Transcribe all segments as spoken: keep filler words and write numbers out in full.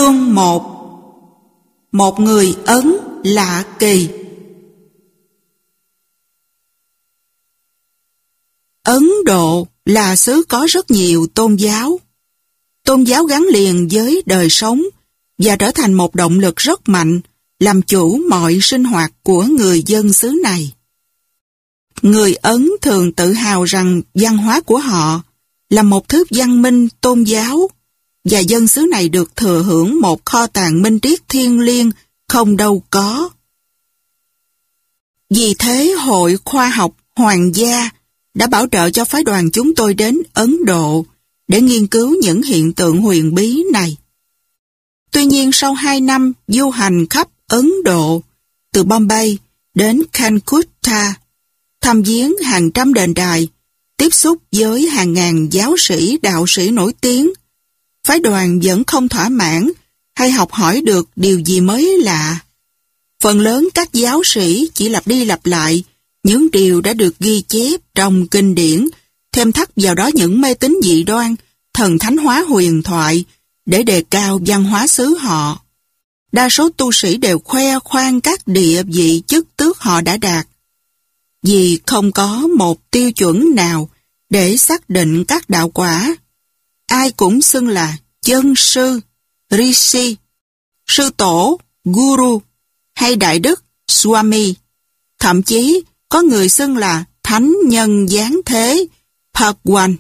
Chương một. Một người Ấn lạ kỳ. Ấn Độ là xứ có rất nhiều tôn giáo. Tôn giáo gắn liền với đời sống và trở thành một động lực rất mạnh làm chủ mọi sinh hoạt của người dân xứ này. Người Ấn thường tự hào rằng văn hóa của họ là một thứ văn minh tôn giáo và dân xứ này được thừa hưởng một kho tàng minh triết thiêng liêng không đâu có. Vì thế Hội Khoa học Hoàng gia đã bảo trợ cho phái đoàn chúng tôi đến Ấn Độ để nghiên cứu những hiện tượng huyền bí này. Tuy nhiên sau hai năm du hành khắp Ấn Độ, từ Bombay đến Calcutta, thăm viếng hàng trăm đền đài, tiếp xúc với hàng ngàn giáo sĩ đạo sĩ nổi tiếng, phái đoàn vẫn không thỏa mãn hay học hỏi được điều gì mới lạ. Phần lớn các giáo sĩ chỉ lặp đi lặp lại những điều đã được ghi chép trong kinh điển, thêm thắt vào đó những mê tín dị đoan, thần thánh hóa huyền thoại để đề cao văn hóa xứ họ. Đa số tu sĩ đều khoe khoang các địa vị chức tước họ đã đạt. Vì không có một tiêu chuẩn nào để xác định các đạo quả, ai cũng xưng là chân sư, rishi, sư tổ, guru hay đại đức, swami. Thậm chí có người xưng là thánh nhân giáng thế, Bhagwan.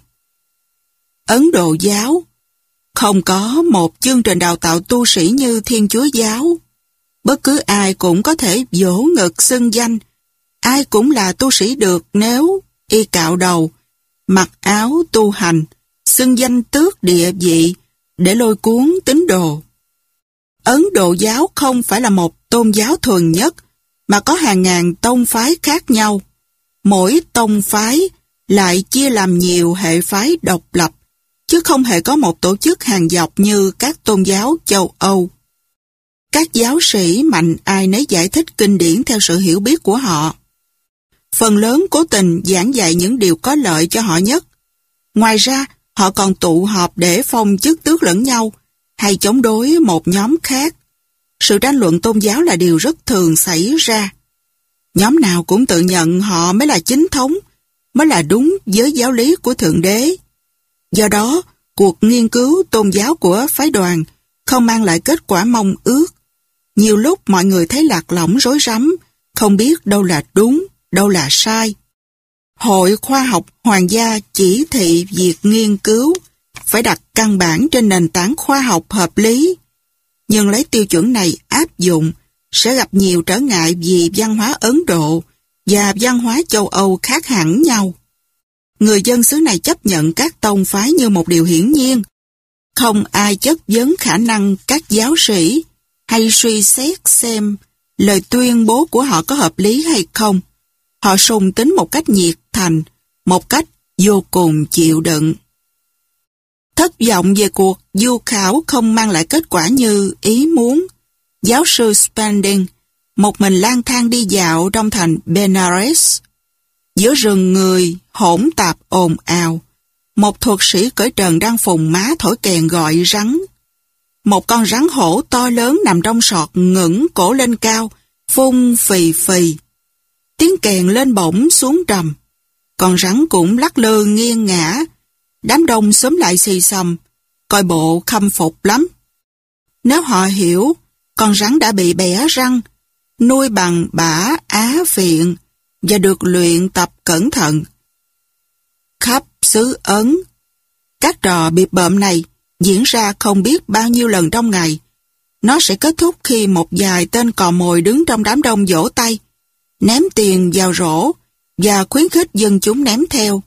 Ấn Độ giáo không có một chương trình đào tạo tu sĩ như Thiên Chúa giáo. Bất cứ ai cũng có thể vỗ ngực xưng danh. Ai cũng là tu sĩ được nếu y cạo đầu, mặc áo tu hành, xưng danh tước địa vị để lôi cuốn tín đồ. Ấn Độ giáo không phải là một tôn giáo thuần nhất, mà có hàng ngàn tông phái khác nhau. Mỗi tông phái lại chia làm nhiều hệ phái độc lập, chứ không hề có một tổ chức hàng dọc như các tôn giáo châu Âu. Các giáo sĩ mạnh ai nấy giải thích kinh điển theo sự hiểu biết của họ. Phần lớn cố tình giảng dạy những điều có lợi cho họ nhất. Ngoài ra, họ còn tụ họp để phong chức tước lẫn nhau hay chống đối một nhóm khác. Sự tranh luận tôn giáo là điều rất thường xảy ra. Nhóm nào cũng tự nhận họ mới là chính thống, mới là đúng với giáo lý của Thượng Đế. Do đó, cuộc nghiên cứu tôn giáo của phái đoàn không mang lại kết quả mong ước. Nhiều lúc mọi người thấy lạc lõng rối rắm, không biết đâu là đúng, đâu là sai. Hội Khoa học Hoàng gia chỉ thị việc nghiên cứu phải đặt căn bản trên nền tảng khoa học hợp lý. Nhưng lấy tiêu chuẩn này áp dụng sẽ gặp nhiều trở ngại vì văn hóa Ấn Độ và văn hóa châu Âu khác hẳn nhau. Người dân xứ này chấp nhận các tông phái như một điều hiển nhiên. Không ai chất vấn khả năng các giáo sĩ hay suy xét xem lời tuyên bố của họ có hợp lý hay không. Họ sùng tín một cách nhiệt thành, một cách vô cùng chịu đựng. Thất vọng về cuộc du khảo không mang lại kết quả như ý muốn. Giáo sư Spending một mình lang thang đi dạo trong thành Benares. Giữa rừng người hỗn tạp ồn ào, một thuật sĩ cởi trần đang phùng má thổi kèn gọi rắn. Một con rắn hổ to lớn nằm trong sọt ngẩng cổ lên cao, phun phì phì. Tiếng kèn lên bổng xuống trầm. Con rắn cũng lắc lư nghiêng ngã. Đám đông xúm lại xì xầm, coi bộ khâm phục lắm. Nếu họ hiểu, con rắn đã bị bẻ răng, nuôi bằng bã á phiện và được luyện tập cẩn thận. Khắp xứ Ấn, các trò bịp bợm này diễn ra không biết bao nhiêu lần trong ngày. Nó sẽ kết thúc khi một vài tên cò mồi đứng trong đám đông vỗ tay, ném tiền vào rổ và khuyến khích dân chúng ném theo.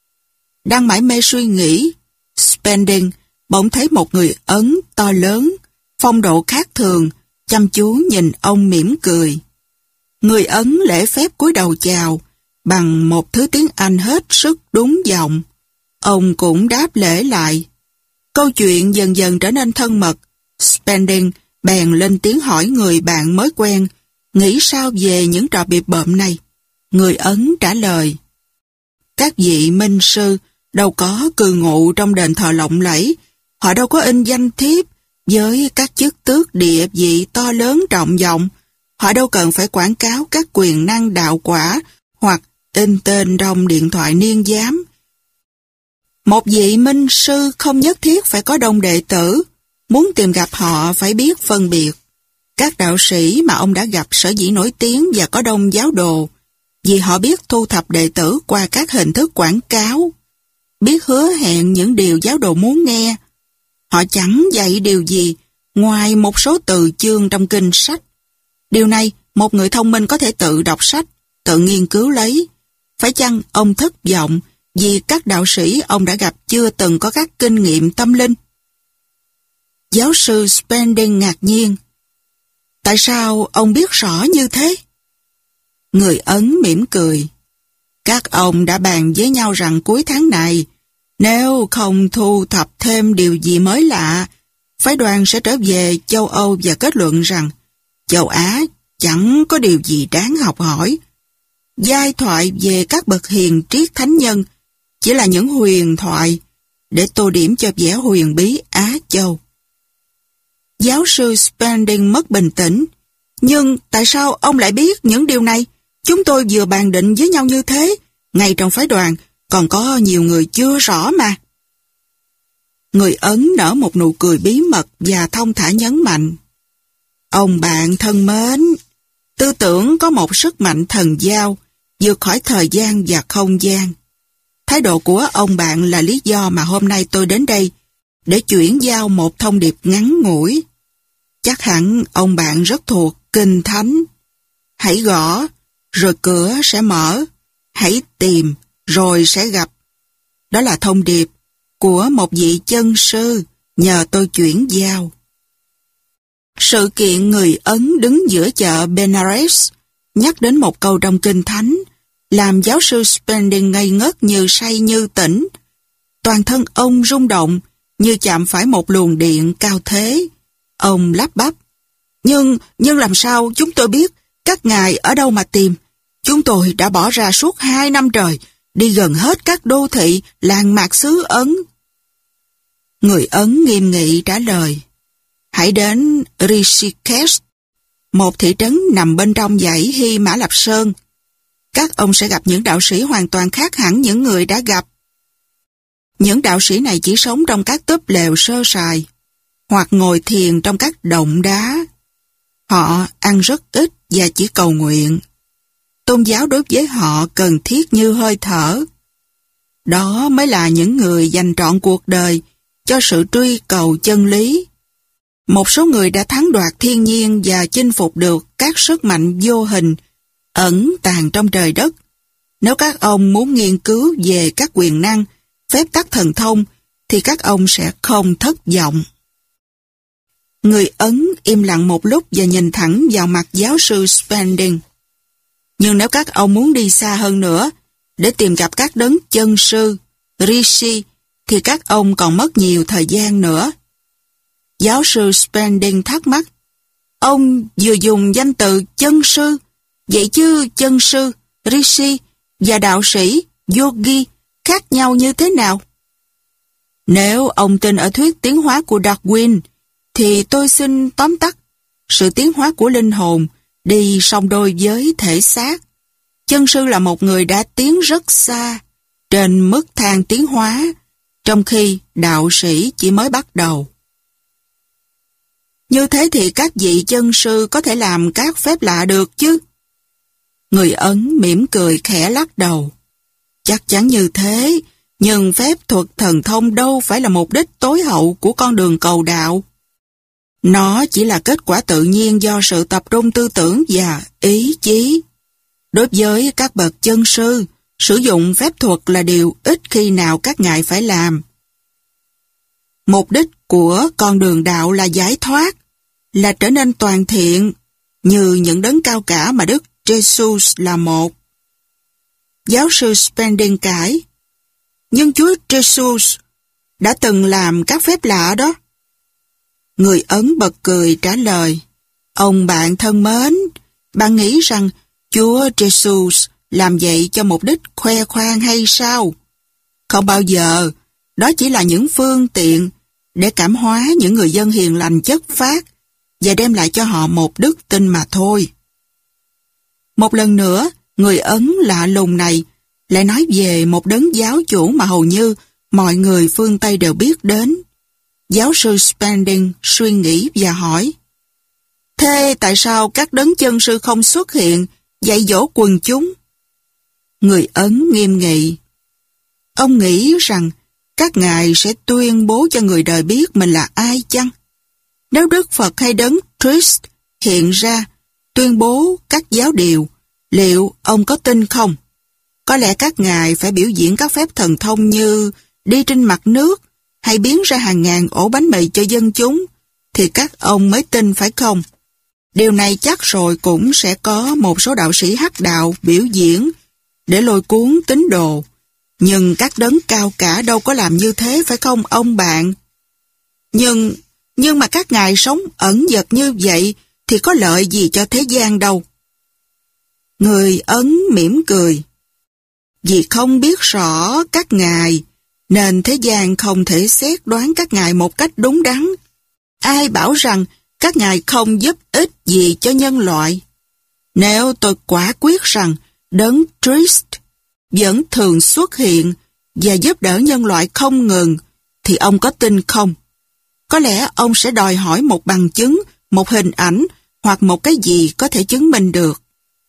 Đang mải mê suy nghĩ, Spending bỗng thấy một người Ấn to lớn, phong độ khác thường, chăm chú nhìn ông mỉm cười. Người Ấn lễ phép cúi đầu chào bằng một thứ tiếng Anh hết sức đúng giọng. Ông cũng đáp lễ lại. Câu chuyện dần dần trở nên thân mật. Spending bèn lên tiếng hỏi người bạn mới quen nghĩ sao về những trò bịp bợm này. Người Ấn trả lời: các vị minh sư đâu có cư ngụ trong đền thờ lộng lẫy, họ đâu có in danh thiếp Với các chức tước địa vị to lớn trọng vọng, họ đâu cần phải quảng cáo các quyền năng đạo quả hoặc in tên trong điện thoại niên giám. Một vị minh sư không nhất thiết phải có đông đệ tử, muốn tìm gặp họ phải biết phân biệt. Các đạo sĩ mà ông đã gặp sở dĩ nổi tiếng và có đông giáo đồ, vì họ biết thu thập đệ tử qua các hình thức quảng cáo, biết hứa hẹn những điều giáo đồ muốn nghe. Họ chẳng dạy điều gì ngoài một số từ chương trong kinh sách. Điều này một người thông minh có thể tự đọc sách, tự nghiên cứu lấy. Phải chăng ông thất vọng vì các đạo sĩ ông đã gặp chưa từng có các kinh nghiệm tâm linh? Giáo sư Spending ngạc nhiên. Tại sao ông biết rõ như thế? Người Ấn mỉm cười. Các ông đã bàn với nhau rằng cuối tháng này, nếu không thu thập thêm điều gì mới lạ, phái đoàn sẽ trở về châu Âu và kết luận rằng châu Á chẳng có điều gì đáng học hỏi. Giai thoại về các bậc hiền triết thánh nhân chỉ là những huyền thoại để tô điểm cho vẻ huyền bí Á Châu. Giáo sư Spending mất bình tĩnh. Nhưng tại sao ông lại biết những điều này? Chúng tôi vừa bàn định với nhau như thế. Ngay trong phái đoàn còn có nhiều người chưa rõ mà. Người Ấn nở một nụ cười bí mật và thông thả nhấn mạnh. Ông bạn thân mến, tư tưởng có một sức mạnh thần giao, vượt khỏi thời gian và không gian. Thái độ của ông bạn là lý do mà hôm nay tôi đến đây, để chuyển giao một thông điệp ngắn ngủi. Chắc hẳn ông bạn rất thuộc Kinh Thánh. Hãy gõ, rồi cửa sẽ mở. Hãy tìm, rồi sẽ gặp. Đó là thông điệp của một vị chân sư nhờ tôi chuyển giao. Sự kiện người Ấn đứng giữa chợ Benares nhắc đến một câu trong Kinh Thánh làm giáo sư Spending ngây ngất như say như tỉnh. Toàn thân ông rung động như chạm phải một luồng điện cao thế. Ông lắp bắp. Nhưng, nhưng làm sao chúng tôi biết các ngài ở đâu mà tìm? Chúng tôi đã bỏ ra suốt hai năm trời, đi gần hết các đô thị, làng mạc xứ Ấn. Người Ấn nghiêm nghị trả lời. Hãy đến Rishikesh, một thị trấn nằm bên trong dãy Hy Mã Lạp Sơn. Các ông sẽ gặp những đạo sĩ hoàn toàn khác hẳn những người đã gặp. Những đạo sĩ này chỉ sống trong các túp lều sơ sài, hoặc ngồi thiền trong các động đá. Họ ăn rất ít và chỉ cầu nguyện. Tôn giáo đối với họ cần thiết như hơi thở. Đó mới là những người dành trọn cuộc đời cho sự truy cầu chân lý. Một số người đã thắng đoạt thiên nhiên và chinh phục được các sức mạnh vô hình ẩn tàng trong trời đất. Nếu các ông muốn nghiên cứu về các quyền năng, phép tắc thần thông, thì các ông sẽ không thất vọng. Người Ấn im lặng một lúc và nhìn thẳng vào mặt giáo sư Spending. Nhưng nếu các ông muốn đi xa hơn nữa, để tìm gặp các đấng chân sư, Rishi, thì các ông còn mất nhiều thời gian nữa. Giáo sư Spending thắc mắc. Ông vừa dùng danh từ chân sư, vậy chứ chân sư, Rishi và đạo sĩ, yogi khác nhau như thế nào? Nếu ông tin ở thuyết tiến hóa của Darwin, thì tôi xin tóm tắt. Sự tiến hóa của linh hồn đi song đôi với thể xác. Chân sư là một người đã tiến rất xa trên mức thang tiến hóa, trong khi đạo sĩ chỉ mới bắt đầu. Như thế thì các vị chân sư có thể làm các phép lạ được chứ? Người Ấn mỉm cười khẽ lắc đầu. Chắc chắn như thế, nhưng phép thuật thần thông đâu phải là mục đích tối hậu của con đường cầu đạo. Nó chỉ là kết quả tự nhiên do sự tập trung tư tưởng và ý chí. Đối với các bậc chân sư, sử dụng phép thuật là điều ít khi nào các ngài phải làm. Mục đích của con đường đạo là giải thoát, là trở nên toàn thiện, như những đấng cao cả mà Đức Jesus là một. Giáo sư Spending cãi. Nhưng Chúa Jesus đã từng làm các phép lạ đó. Người Ấn bật cười trả lời. Ông bạn thân mến, bạn nghĩ rằng Chúa Jesus làm vậy cho mục đích khoe khoang hay sao? Không bao giờ, đó chỉ là những phương tiện để cảm hóa những người dân hiền lành chất phác và đem lại cho họ một đức tin mà thôi. Một lần nữa, người Ấn lạ lùng này lại nói về một đấng giáo chủ mà hầu như mọi người phương Tây đều biết đến. Giáo sư Spending suy nghĩ và hỏi: thế tại sao các đấng chân sư không xuất hiện dạy dỗ quần chúng? Người Ấn nghiêm nghị: ông nghĩ rằng các ngài sẽ tuyên bố cho người đời biết mình là ai chăng? Nếu Đức Phật hay đấng Christ hiện ra tuyên bố các giáo điều, liệu ông có tin không? Có lẽ các ngài phải biểu diễn các phép thần thông như đi trên mặt nước hay biến ra hàng ngàn ổ bánh mì cho dân chúng, thì các ông mới tin phải không? Điều này chắc rồi cũng sẽ có một số đạo sĩ hắc đạo biểu diễn để lôi cuốn tín đồ. Nhưng các đấng cao cả đâu có làm như thế phải không ông bạn? Nhưng, nhưng mà các ngài sống ẩn dật như vậy thì có lợi gì cho thế gian đâu. Người Ấn mỉm cười: vì không biết rõ các ngài, nên thế gian không thể xét đoán các ngài một cách đúng đắn. Ai bảo rằng các ngài không giúp ích gì cho nhân loại? Nếu tôi quả quyết rằng đấng Christ vẫn thường xuất hiện và giúp đỡ nhân loại không ngừng, thì ông có tin không? Có lẽ ông sẽ đòi hỏi một bằng chứng, một hình ảnh hoặc một cái gì có thể chứng minh được.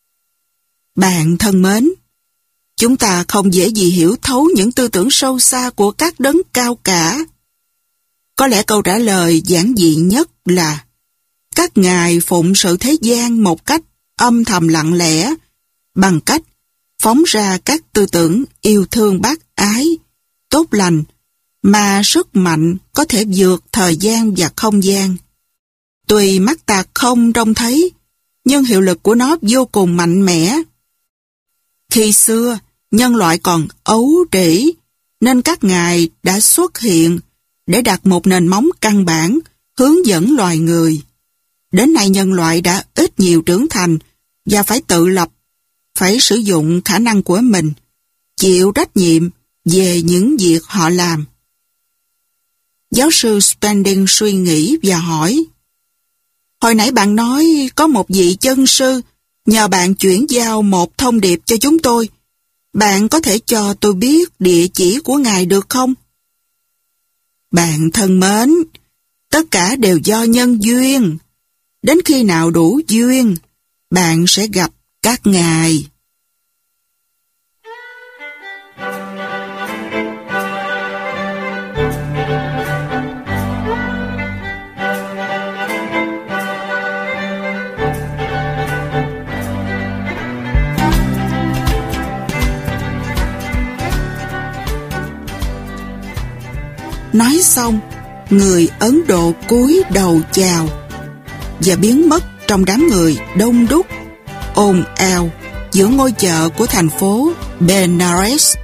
Bạn thân mến, chúng ta không dễ gì hiểu thấu những tư tưởng sâu xa của các đấng cao cả. Có lẽ câu trả lời giản dị nhất là các ngài phụng sự thế gian một cách âm thầm lặng lẽ, bằng cách phóng ra các tư tưởng yêu thương bác ái, tốt lành, mà sức mạnh có thể vượt thời gian và không gian. Tuy mắt ta không trông thấy, nhưng hiệu lực của nó vô cùng mạnh mẽ. Khi xưa, nhân loại còn ấu trĩ, nên các ngài đã xuất hiện để đặt một nền móng căn bản, hướng dẫn loài người. Đến nay nhân loại đã ít nhiều trưởng thành và phải tự lập, phải sử dụng khả năng của mình, chịu trách nhiệm về những việc họ làm. Giáo sư Spending suy nghĩ và hỏi: hồi nãy bạn nói có một vị chân sư nhờ bạn chuyển giao một thông điệp cho chúng tôi. Bạn có thể cho tôi biết địa chỉ của ngài được không? Bạn thân mến, tất cả đều do nhân duyên. Đến khi nào đủ duyên, bạn sẽ gặp các ngài. Nói xong, người Ấn Độ cúi đầu chào và biến mất trong đám người đông đúc, ồn ào giữa ngôi chợ của thành phố Benares.